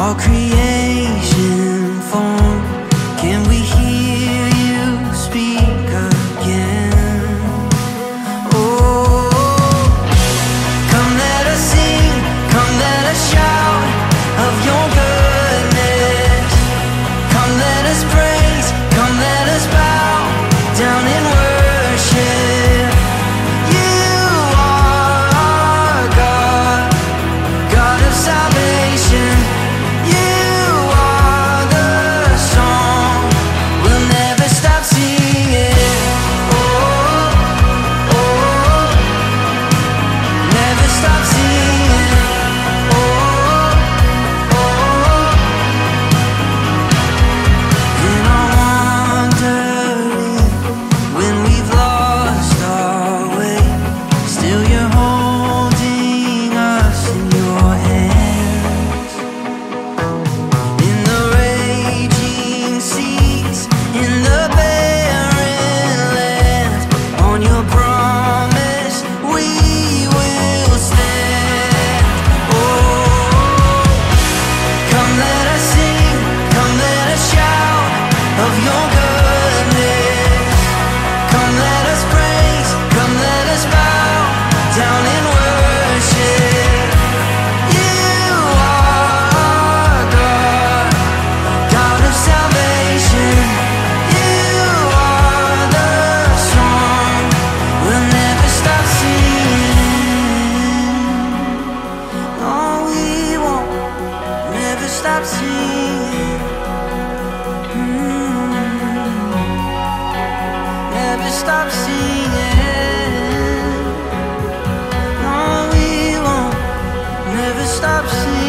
all creation form. Can we hear you speak again? Oh, come let us sing, come let us shout of your goodness. Come let us praise, come let us bow down in worship. You are God, God of salvation. You are the song we'll never stop singing. Oh, oh, never stop singing. Oh, oh, in our wandering, when we've lost our way, still you're holding us in your hands. In the raging seas, in the barren land, on your promise we will stand. Oh, come let us sing, come let us shout of your goodness. Come let us praise, come let us bow down in worship. You are God, God of salvation. You are the song we'll never stop singing. Oh, we won't never stop singing. Never stop singing. No, we won't never stop singing.